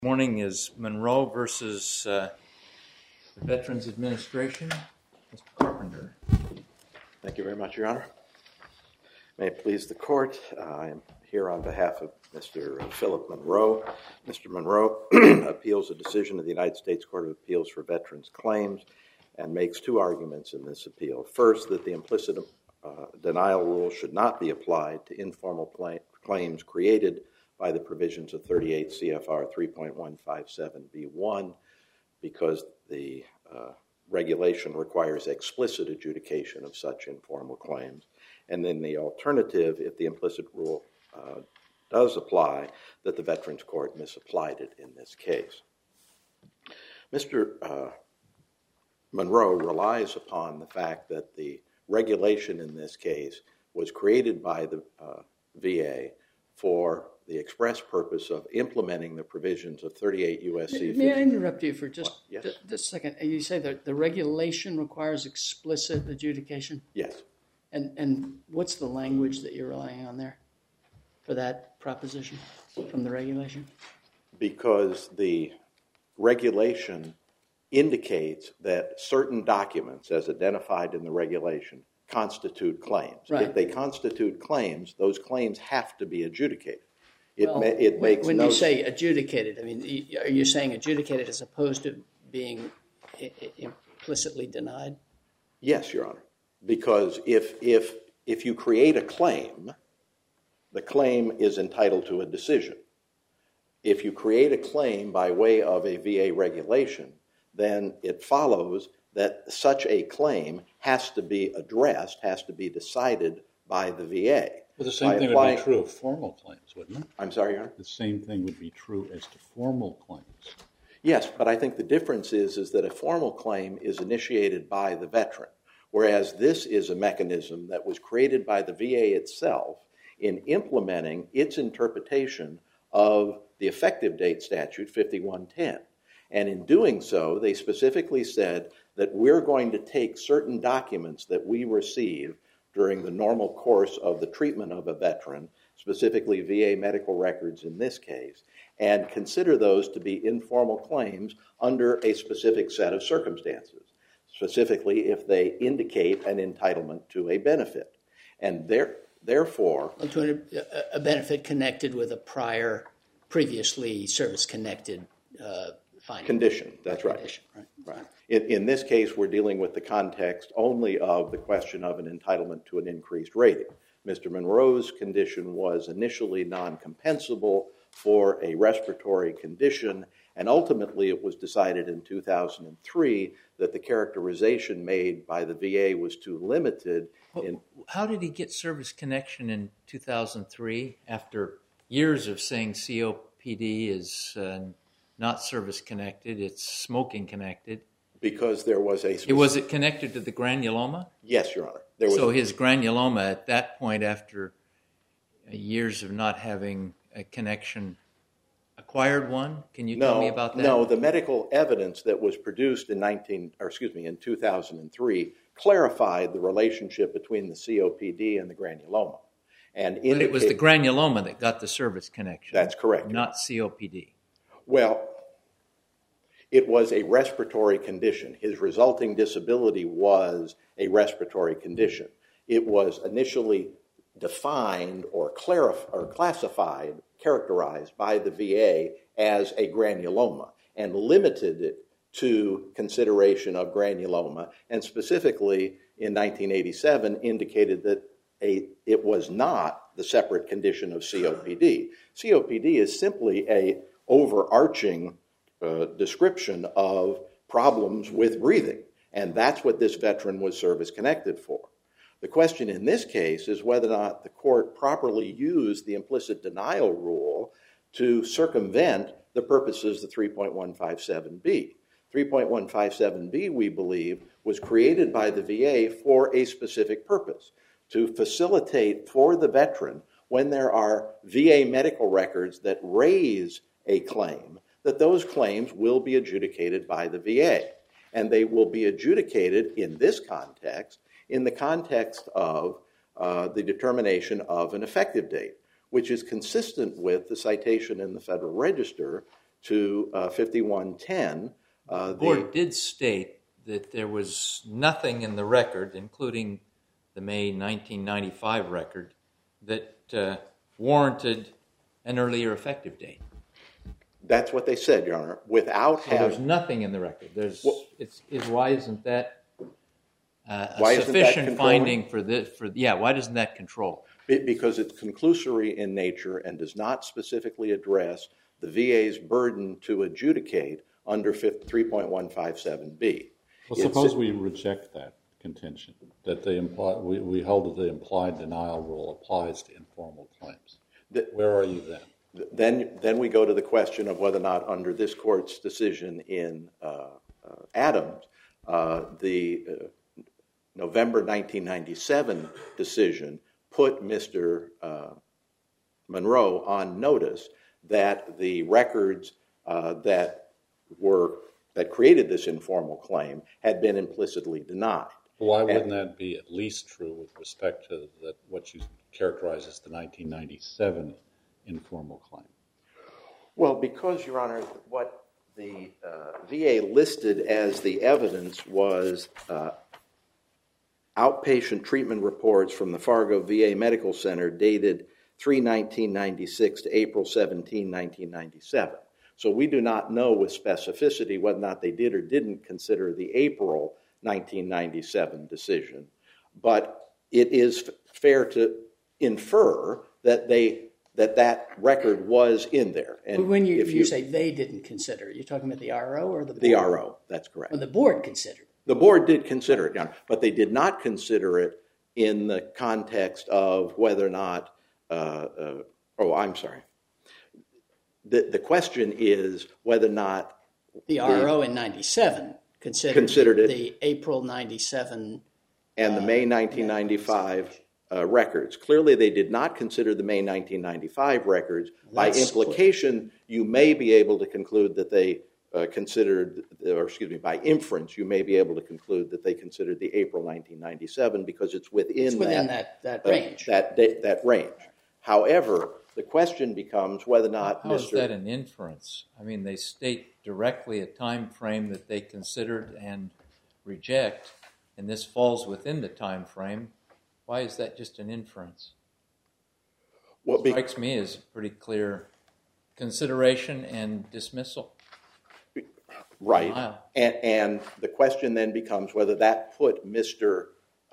Morning is Monroe versus the Veterans Administration. Mr. Carpenter. Thank you very much, Your Honor. May it please the Court, I am here on behalf of Mr. Philip Monroe. Mr. Monroe appeals a decision of the United States Court of Appeals for Veterans Claims and makes two arguments in this appeal. First, that the implicit denial rule should not be applied to informal claims created by the provisions of 38 CFR 3.157B1 because the regulation requires explicit adjudication of such informal claims. And then the alternative, if the implicit rule does apply, that the Veterans Court misapplied it in this case. Mr. Monroe relies upon the fact that the regulation in this case was created by the VA for the express purpose of implementing the provisions of 38 U.S.C. May I interrupt you for just Yes. a second? You say that the regulation requires explicit adjudication? Yes. And what's the language that you're relying on there for that proposition from the regulation? Because the regulation indicates that certain documents, as identified in the regulation, constitute claims. Right. If they constitute claims, those claims have to be adjudicated. When you say adjudicated, I mean, are you saying adjudicated as opposed to being implicitly denied? Yes, Your Honor. Because if you create a claim, the claim is entitled to a decision. If you create a claim by way of a VA regulation, then it follows that such a claim has to be addressed, has to be decided by the VA. Well, the same thing would be true of formal claims, wouldn't it? I'm sorry, Your Honor? The same thing would be true as to formal claims. Yes, but I think the difference is that a formal claim is initiated by the veteran, whereas this is a mechanism that was created by the VA itself in implementing its interpretation of the effective date statute 5110. And in doing so, they specifically said that we're going to take certain documents that we receive during the normal course of the treatment of a veteran, specifically VA medical records in this case, and consider those to be informal claims under a specific set of circumstances, specifically if they indicate an entitlement to a benefit. And therefore... To a benefit connected with a previously service-connected finding. Condition, that's right. Condition, right. In this case, we're dealing with the context only of the question of an entitlement to an increased rating. Mr. Monroe's condition was initially non-compensable for a respiratory condition, and ultimately it was decided in 2003 that the characterization made by the VA was too limited. How did he get service connection in 2003 after years of saying COPD is not service connected, it's smoking connected? Because there was a... Was it connected to the granuloma? Yes, Your Honor. So his granuloma at that point, after years of not having a connection, acquired one? Can you tell me about that? No, the medical evidence that was produced in 2003 clarified the relationship between the COPD and the granuloma. But it was the granuloma that got the service connection. That's correct. Not COPD. Well, it was a respiratory condition. His resulting disability was a respiratory condition. It was initially defined or classified, characterized by the VA as a granuloma and limited it to consideration of granuloma, and specifically in 1987 indicated that it was not the separate condition of COPD. COPD is simply a overarching description of problems with breathing, and that's what this veteran was service-connected for. The question in this case is whether or not the court properly used the implicit denial rule to circumvent the purposes of 3.157B. 3.157B, we believe, was created by the VA for a specific purpose, to facilitate for the veteran when there are VA medical records that raise a claim, that those claims will be adjudicated by the VA. And they will be adjudicated in this context, in the context of the determination of an effective date, which is consistent with the citation in the Federal Register to 5110, the board did state that there was nothing in the record, including the May 1995 record, that warranted an earlier effective date. That's what they said, Your Honor. Without having... There's nothing in the record. Why isn't that a sufficient finding for this? Why doesn't that control? Because it's conclusory in nature and does not specifically address the VA's burden to adjudicate under 3.157B. Well, suppose we reject that contention, that we hold that the implied denial rule applies to informal claims. Where are you then? Then we go to the question of whether or not under this court's decision in Adams, the November 1997 decision put Mr. Monroe on notice that the records that created this informal claim had been implicitly denied. Why wouldn't that be at least true with respect to what you characterize as the 1997 informal claim? Well, because, Your Honor, what the VA listed as the evidence was outpatient treatment reports from the Fargo VA Medical Center dated 3/1996 to April 17, 1997. So we do not know with specificity whether or not they did or didn't consider the April 1997 decision. But it is fair to infer that that record was in there. And when you say they didn't consider, you're talking about the RO or the board? The RO, that's correct. Well, the board considered. The board did consider it, Your Honor, but they did not consider it in the context of whether or not, I'm sorry. The question is whether or not the RO in 97 considered it, the April 97 and the May 1995 records. Clearly, they did not consider the May 1995 records. By implication, you may be able to conclude that they considered, or excuse me, by inference, you may be able to conclude that they considered the April 1997 because it's within that range. That range. However, the question becomes whether or not How is that an inference? I mean, they state directly a time frame that they considered and reject, and this falls within the time frame. Why is that just an inference? What strikes me as pretty clear consideration and dismissal. Right. Wow. And the question then becomes whether that put Mr.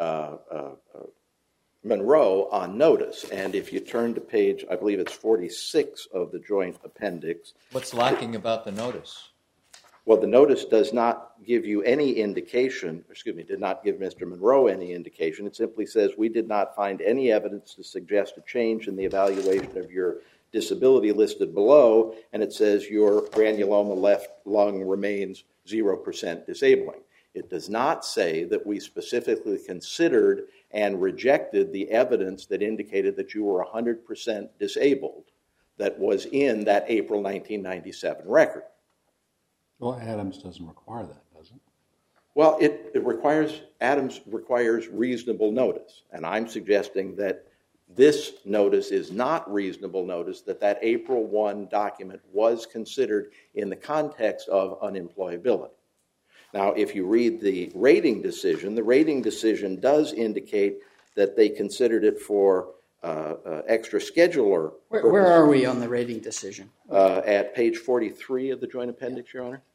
Monroe on notice. And if you turn to page, I believe it's 46 of the joint appendix. What's lacking about the notice? Well, the notice does not give you any indication, did not give Mr. Monroe any indication. It simply says, we did not find any evidence to suggest a change in the evaluation of your disability listed below. And it says your granuloma left lung remains 0% disabling. It does not say that we specifically considered and rejected the evidence that indicated that you were 100% disabled that was in that April 1997 record. Well, Adams doesn't require that, does it? Well, Adams requires reasonable notice. And I'm suggesting that this notice is not reasonable notice, that April 1 document was considered in the context of unemployability. Now, if you read the rating decision does indicate that they considered it for extra scheduler purposes. Where are we on the rating decision? At page 43 of the joint appendix, Your Honor.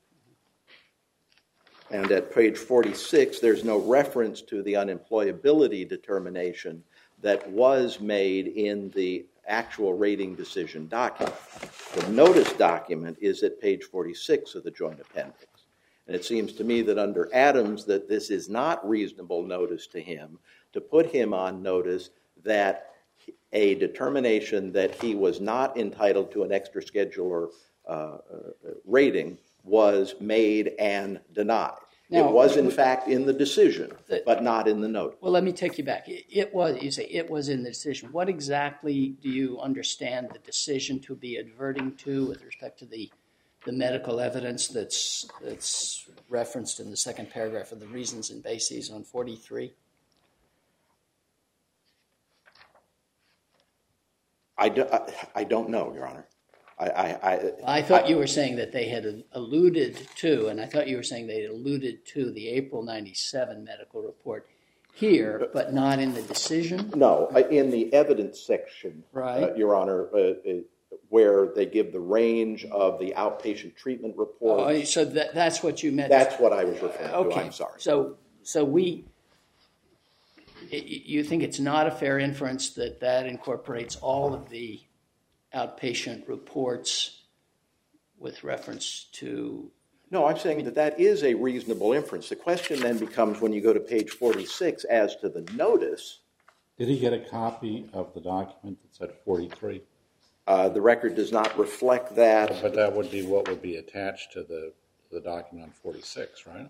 And at page 46, there's no reference to the unemployability determination that was made in the actual rating decision document. The notice document is at page 46 of the joint appendix. And it seems to me that under Adams that this is not reasonable notice to him to put him on notice that a determination that he was not entitled to an extra scheduler rating was made and denied. Now, it was, in fact, in the decision, but not in the notice. Well, let me take you back. You say it was in the decision. What exactly do you understand the decision to be adverting to with respect to the medical evidence that's referenced in the second paragraph of the reasons and bases on 43? I don't know, Your Honor. I thought you were saying that they had alluded to, and I thought you were saying they had alluded to the April 97 medical report here, but not in the decision? No, in the evidence section, right. Your Honor, where they give the range of the outpatient treatment report. Oh, so that's what you meant? That's what I was referring to. Okay. I'm sorry. So you think it's not a fair inference that incorporates all of the outpatient reports with reference to... No, I'm saying that is a reasonable inference. The question then becomes, when you go to page 46, as to the notice... Did he get a copy of the document that said 43? The record does not reflect that. But that would be what would be attached to the document on 46, right?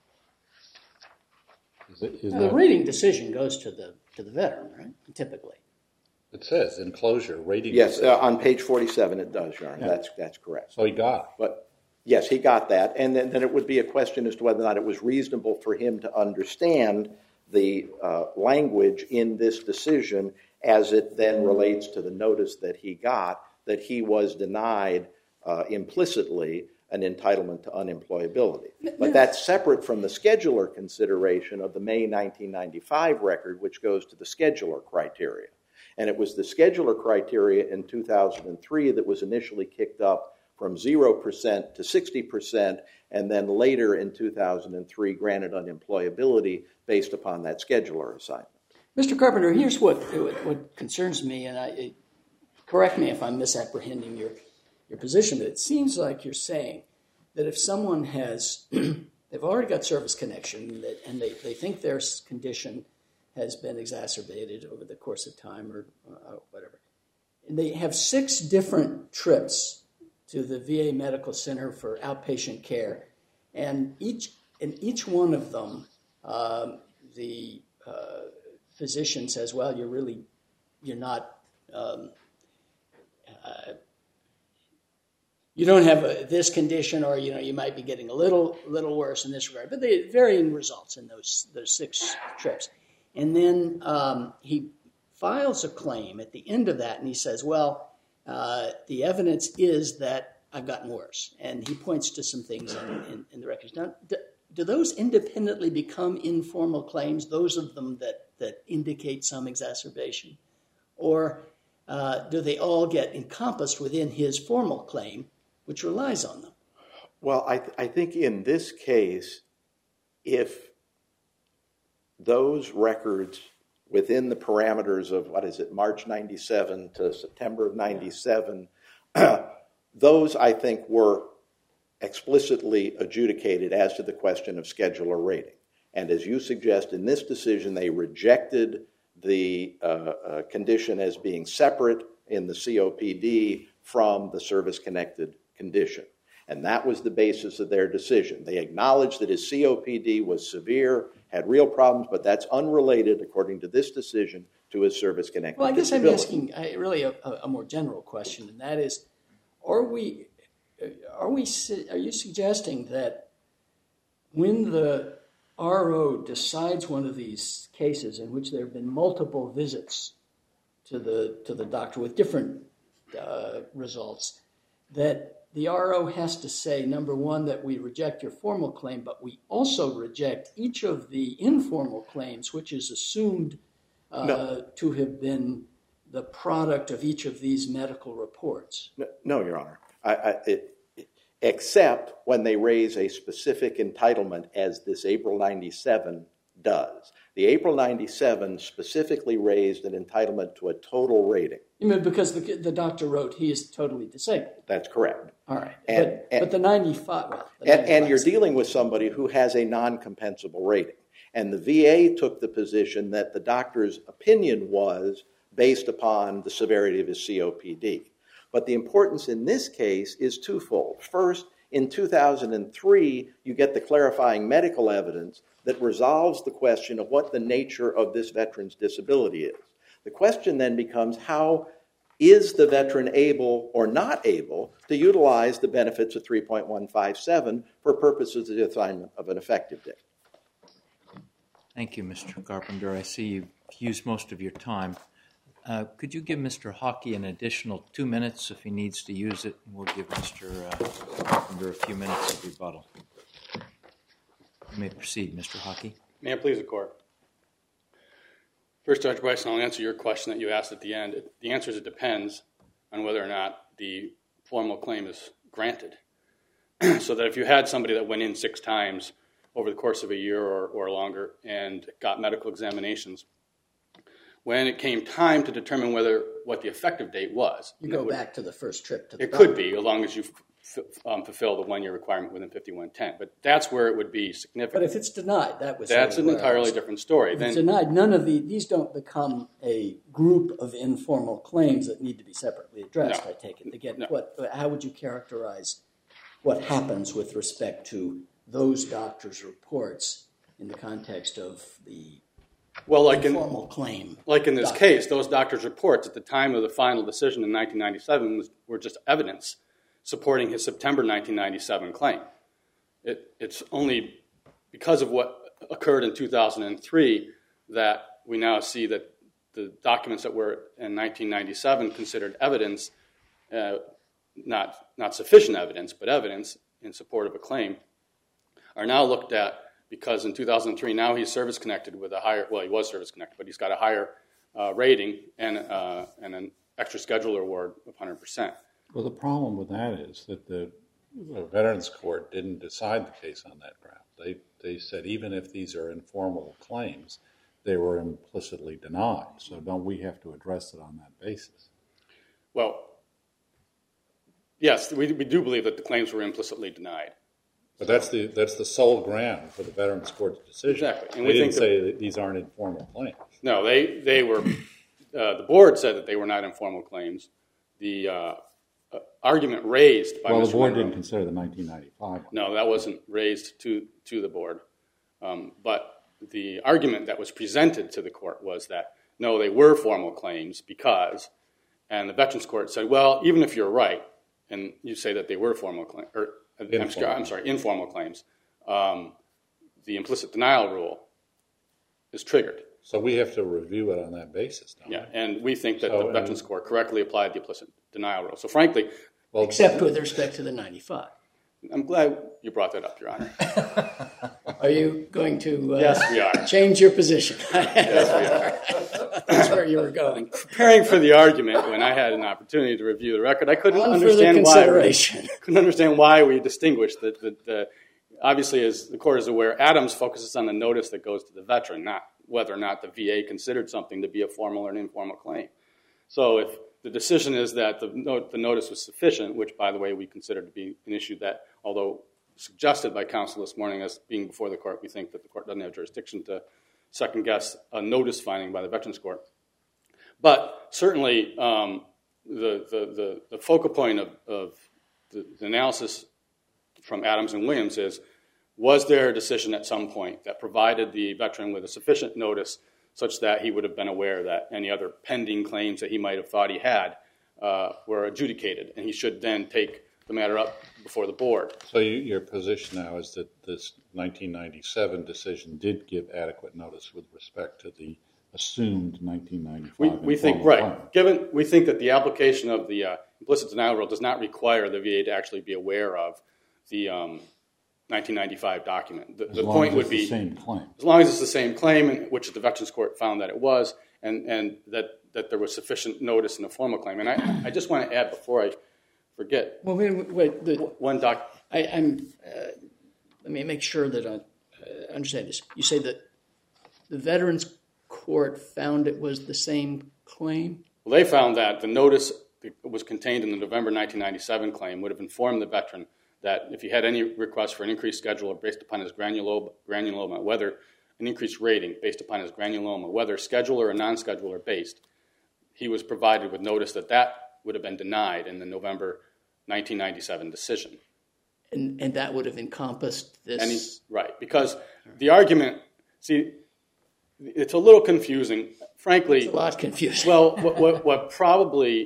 The rating decision goes to the veteran, right? Typically. It says enclosure rating. Yes, on page 47 it does, Your Honor. Yeah. That's correct. So he got it. But yes, he got that, and then it would be a question as to whether or not it was reasonable for him to understand the language in this decision as it then relates to the notice that he got, that he was denied implicitly an entitlement to unemployability. But that's separate from the scheduler consideration of the May 1995 record, which goes to the scheduler criteria. And it was the scheduler criteria in 2003 that was initially kicked up from 0% to 60%, and then later in 2003 granted unemployability based upon that scheduler assignment. Mr. Carpenter, here's what concerns me, and correct me if I'm misapprehending your position, but it seems like you're saying that if someone has, they've already got service connection, and they think their condition has been exacerbated over the course of time or whatever, and they have 6 different trips to the VA Medical Center for outpatient care, and each one of them, the physician says, well, you're not, you don't have this condition, or you might be getting a little worse in this regard, but they varying results in those 6 trips. And then he files a claim at the end of that, and he says, well, the evidence is that I've gotten worse, and he points to some things in the records. Now, do those independently become informal claims, those of them that indicate some exacerbation? Or do they all get encompassed within his formal claim, which relies on them? Well, I think in this case, if those records within the parameters of, March 97 to September of 97, those, I think, were explicitly adjudicated as to the question of scheduler rating. And as you suggest, in this decision, they rejected the condition as being separate in the COPD from the service-connected condition. And that was the basis of their decision. They acknowledged that his COPD was severe, had real problems, but that's unrelated, according to this decision, to his service-connected Well, I guess disability. I'm asking really a more general question, and that is, are you suggesting that when the RO decides one of these cases in which there have been multiple visits to the doctor with different results, that the RO has to say, number one, that we reject your formal claim, but we also reject each of the informal claims, which is assumed to have been the product of each of these medical reports? No, Your Honor. Except when they raise a specific entitlement, as this April 97 does. The April 97 specifically raised an entitlement to a total rating. You mean because the doctor wrote he is totally disabled? That's correct. All right. But the 95... Well, and you're dealing with somebody who has a non-compensable rating. And the VA took the position that the doctor's opinion was based upon the severity of his COPD. But the importance in this case is twofold. First, in 2003, you get the clarifying medical evidence that resolves the question of what the nature of this veteran's disability is. The question then becomes, how is the veteran able or not able to utilize the benefits of 3.157 for purposes of the assignment of an effective date? Thank you, Mr. Carpenter. I see you've used most of your time. Could you give Mr. Hockey an additional 2 minutes if he needs to use it? And we'll give Mr. Carpenter a few minutes of rebuttal. You may proceed, Mr. Hockey. May it please the Court. First, Judge Bryson, I'll answer your question that you asked at the end. The answer is it depends on whether or not the formal claim is granted. So that if you had somebody that went in 6 times over the course of a year or longer and got medical examinations, when it came time to determine what the effective date was. You go back to the first trip to the doctor. It could be, as long as you fulfill the 1-year requirement within 5110. But that's where it would be significant. But if it's denied, that's an entirely different story. If it's denied, none of these don't become a group of informal claims that need to be separately addressed, I take it. Again, how would you characterize what happens with respect to those doctors' reports in the context of the informal claim? Like in this case, those doctors' reports at the time of the final decision in 1997 were just evidence supporting his September 1997 claim. It's only because of what occurred in 2003 that we now see that the documents that were in 1997 considered evidence, not sufficient evidence, but evidence in support of a claim, are now looked at because in 2003 now he's service-connected with a higher, well, he was service-connected, but he's got a higher rating and an extra scheduler award of 100%. Well, the problem with that is that the Veterans Court didn't decide the case on that ground. They said even if these are informal claims, they were implicitly denied. So don't we have to address it on that basis? Well, yes, we do believe that the claims were implicitly denied. But that's the sole ground for the Veterans Court's decision. Exactly. And they didn't say that these aren't informal claims. No, they were. The board said that they were not informal claims. The argument raised by Mr. the board Monroe, didn't consider the 1995 one. No, that wasn't raised to the board. But the argument that was presented to the court was that, no, they were formal claims because, and the Veterans Court said, well, even if you're right, and you say that they were formal claims, informal claims, the implicit denial rule is triggered. So we have to review it on that basis, don't we? Yeah, and we think that the Veterans Court correctly applied the implicit denial rule. So frankly... Well, except with respect to the 95. I'm glad you brought that up, Your Honor. Are you going to yes, we are. Change your position? Yes, we are. That's where you were going. Preparing for the argument, when I had an opportunity to review the record, I couldn't understand why we distinguished that. Obviously, as the court is aware, Adams focuses on the notice that goes to the veteran, not whether or not the VA considered something to be a formal or an informal claim. So if the decision is that the notice was sufficient, which, by the way, we consider to be an issue that, although suggested by counsel this morning as being before the court, we think that the court doesn't have jurisdiction to second-guess a notice finding by the Veterans Court. But certainly, the focal point of the analysis from Adams and Williams is, was there a decision at some point that provided the veteran with a sufficient notice such that he would have been aware that any other pending claims that he might have thought he had were adjudicated, and he should then take the matter up before the board. So your position now is that this 1997 decision did give adequate notice with respect to the assumed 1995 we think, right. We think that the application of the implicit denial rule does not require the VA to actually be aware of the 1995 document. The point would be, same claim. As long as it's the same claim, in which the Veterans Court found that it was, and that there was sufficient notice in the formal claim. And I just want to add before I forget. Well, wait. One doc. Let me make sure that I understand this. You say that the Veterans Court found it was the same claim? Well, they found that the notice that was contained in the November 1997 claim would have informed the veteran that if he had any request for an increased schedule based upon his granuloma, whether an increased rating based upon his granuloma, whether scheduler or non-scheduler based, he was provided with notice that would have been denied in the November 1997 decision. And that would have encompassed this? Right, because the argument, see, it's a little confusing. Frankly, it's a lot confusing. Well, what probably...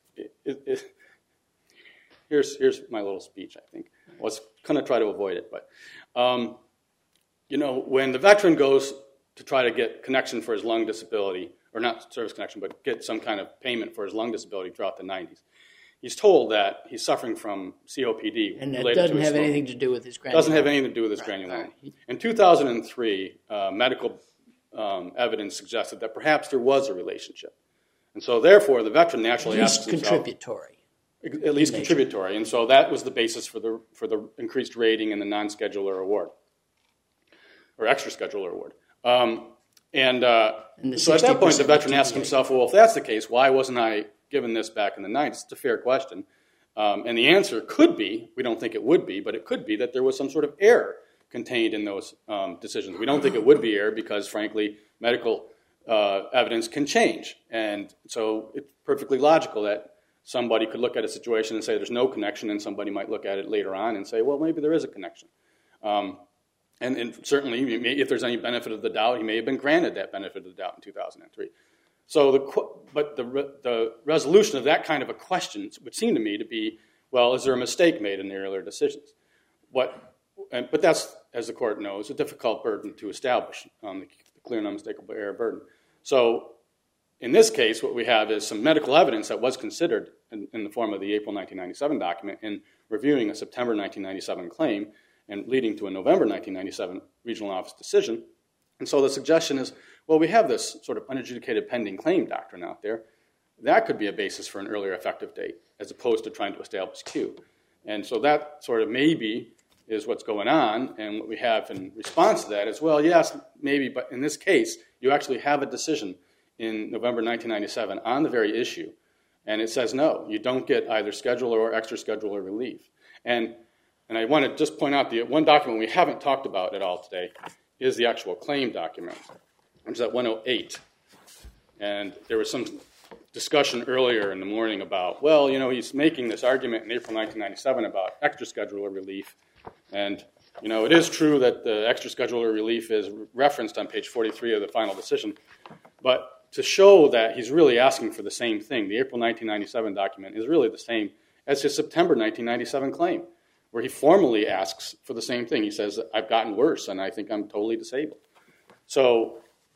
Here's my little speech, I think. I was going to try to avoid it, but when the veteran goes to try to get connection for his lung disability, or not service connection, but get some kind of payment for his lung disability throughout the 90s. He's told that he's suffering from COPD. And that doesn't have anything to do with his granulomas. Doesn't have anything to do with his granuloma. Right. In 2003, medical evidence suggested that perhaps there was a relationship. And so therefore, the veteran naturally asks himself... At least contributory. And so that was the basis for the increased rating and the non-scheduler award, or extra scheduler award. So at that point, the veteran asked himself, well, if that's the case, why wasn't I given this back in the 90s? It's a fair question. And the answer could be, we don't think it would be, but it could be that there was some sort of error contained in those decisions. We don't think it would be error because, frankly, medical evidence can change. And so it's perfectly logical that somebody could look at a situation and say there's no connection, and somebody might look at it later on and say, well, maybe there is a connection. And certainly, if there's any benefit of the doubt, he may have been granted that benefit of the doubt in 2003. So, but the resolution of that kind of a question would seem to me to be, well, is there a mistake made in the earlier decisions? But that's, as the court knows, a difficult burden to establish, the clear and unmistakable error burden. So in this case, what we have is some medical evidence that was considered in the form of the April 1997 document in reviewing a September 1997 claim and leading to a November 1997 regional office decision. And so the suggestion is, well, we have this sort of unadjudicated pending claim doctrine out there. That could be a basis for an earlier effective date as opposed to trying to establish Q. And so that sort of maybe is what's going on. And what we have in response to that is, well, yes, maybe, but in this case, you actually have a decision in November 1997 on the very issue. And it says, no, you don't get either scheduler or extra scheduler relief. And I want to just point out the one document we haven't talked about at all today is the actual claim document, which is at 108. And there was some discussion earlier in the morning about, well, you know, he's making this argument in April 1997 about extra scheduler relief. And, you know, it is true that the extra scheduler relief is referenced on page 43 of the final decision. But to show that he's really asking for the same thing, the April 1997 document is really the same as his September 1997 claim, where he formally asks for the same thing. He says, I've gotten worse, and I think I'm totally disabled. So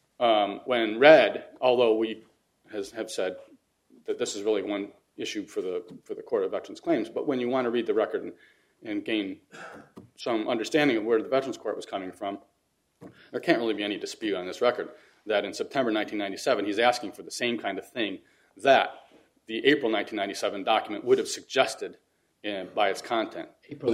when read, although we have said that this is really one issue for the Court of Veterans Claims, but when you want to read the record and gain some understanding of where the Veterans Court was coming from, there can't really be any dispute on this record that in September 1997, he's asking for the same kind of thing that the April 1997 document would have suggested by its content. April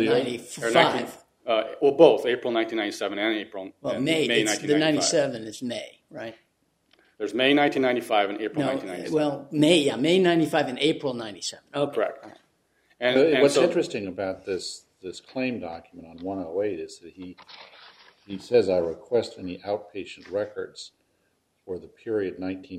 95. Well, both April 1997 and April May 1995. The 97 is May, right? There's May 1995 and April 1997. Well, May 95 and April 97. Okay. Correct. And what's interesting about this claim document on 108 is that he says, I request any outpatient records for the period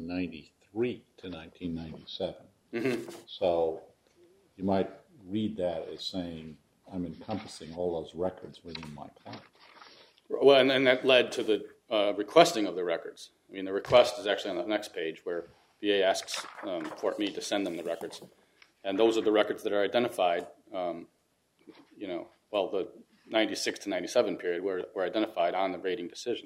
1993 to 1997. Mm-hmm. So you might read that as saying, I'm encompassing all those records within my claim. Well, and that led to the requesting of the records. I mean, the request is actually on the next page where VA asks for me to send them the records. And those are the records that are identified, the 96 to 97 period were identified on the rating decision.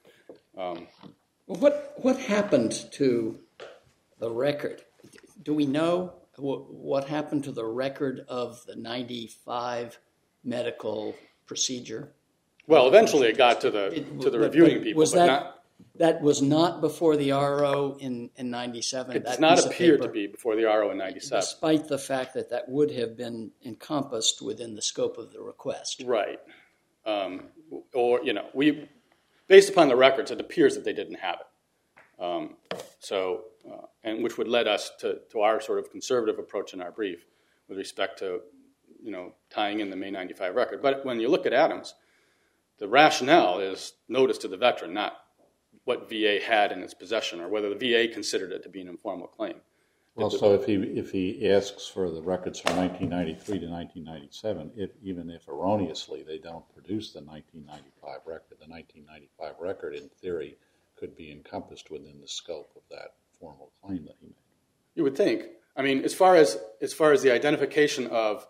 What happened to the record? Do we know what happened to the record of the 95 medical procedure? Well, eventually it got to the reviewing people. That was not before the RO in 97? It does not appear to be before the RO in 97. Despite the fact that would have been encompassed within the scope of the request. Right. Based upon the records, it appears that they didn't have it. And which would lead us to our sort of conservative approach in our brief with respect to, tying in the May 95 record. But when you look at Adams, the rationale is notice to the veteran, not what VA had in its possession or whether the VA considered it to be an informal claim. Well, so if he asks for the records from 1993 to 1997, even if erroneously they don't produce the 1995 record, the 1995 record in theory could be encompassed within the scope of that formal claim that he made. You would think. I mean, as far as the identification of,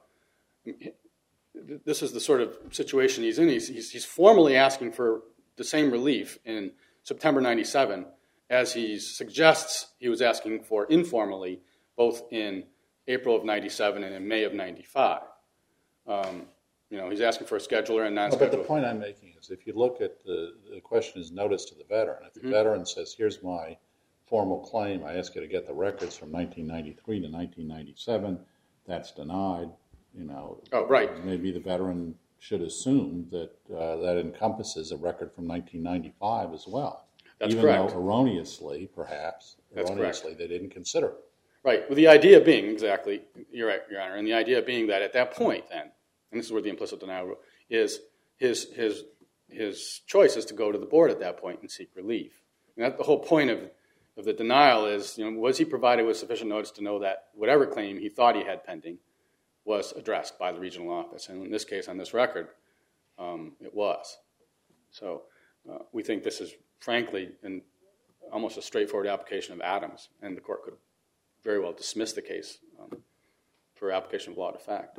this is the sort of situation he's in. He's formally asking for the same relief in September 97, as he suggests he was asking for informally, both in April of 97 and in May of 95. He's asking for a scheduler and non-scheduler. But the point I'm making is if you look at the question is notice to the veteran. If the veteran says, here's my formal claim, I ask you to get the records from 1993 to 1997, that's denied, Oh, right. Maybe the veteran should assume that that encompasses a record from 1995 as well. That's even correct. Though erroneously, perhaps, That's erroneously, they didn't consider it. Right. Well, the idea being, exactly, you're right, Your Honor, and the idea being that at that point then, and this is where the implicit denial is, his choice is to go to the board at that point and seek relief. And that's the whole point of the denial is, was he provided with sufficient notice to know that whatever claim he thought he had pending was addressed by the regional office? And in this case, on this record, it was. So we think this is, frankly, almost a straightforward application of Adams, and the court could very well dismiss the case for application of law to fact.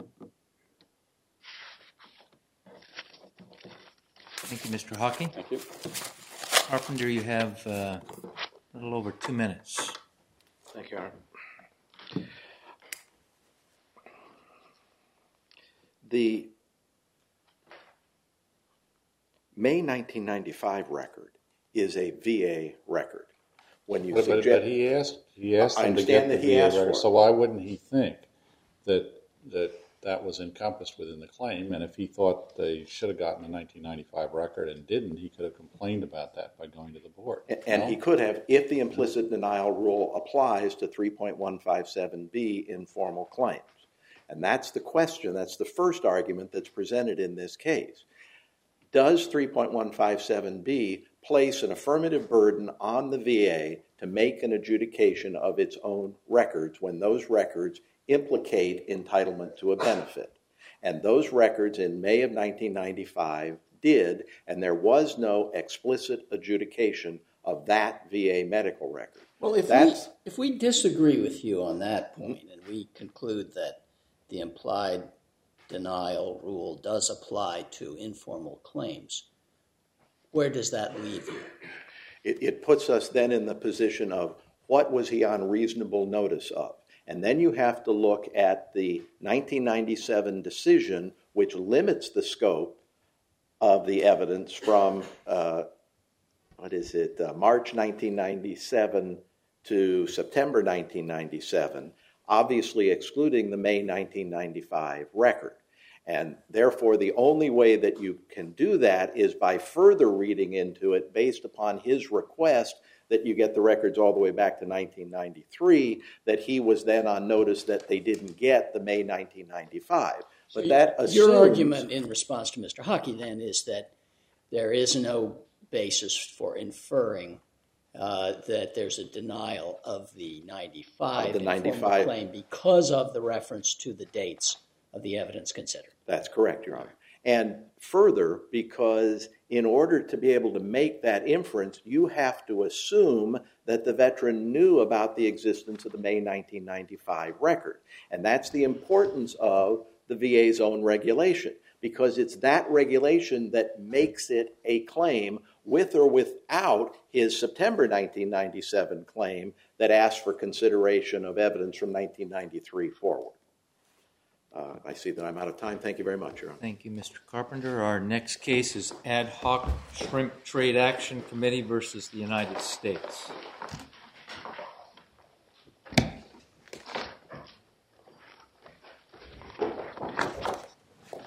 Thank you, Mr. Hockey. Thank you. Carpenter, you have a little over 2 minutes. Thank you, Your Honor. The May 1995 record is a VA record. When you But he asked them to get the VA record, so why wouldn't he think that was encompassed within the claim? And if he thought they should have gotten a 1995 record and didn't, he could have complained about that by going to the board. And he could have, if the implicit denial rule applies to 3.157B informal claims. And that's the question, that's the first argument that's presented in this case. Does 3.157B place an affirmative burden on the VA to make an adjudication of its own records when those records implicate entitlement to a benefit? And those records in May of 1995 did, and there was no explicit adjudication of that VA medical record. Well, if we disagree with you on that point and we conclude that the implied denial rule does apply to informal claims, where does that leave you? It puts us then in the position of what was he on reasonable notice of? And then you have to look at the 1997 decision, which limits the scope of the evidence from, March 1997 to September 1997, obviously excluding the May 1995 record. And therefore, the only way that you can do that is by further reading into it based upon his request that you get the records all the way back to 1993, that he was then on notice that they didn't get the May 1995. But that assumes... Your argument in response to Mr. Hockey then is that there is no basis for inferring that there's a denial of the 95 informal claim because of the reference to the dates of the evidence considered. That's correct, Your Honor. And further, because in order to be able to make that inference, you have to assume that the veteran knew about the existence of the May 1995 record. And that's the importance of the VA's own regulation, because it's that regulation that makes it a claim with or without his September 1997 claim that asks for consideration of evidence from 1993 forward. I see that I'm out of time. Thank you very much, Your Honor. Thank you, Mr. Carpenter. Our next case is Ad Hoc Shrimp Trade Action Committee versus the United States.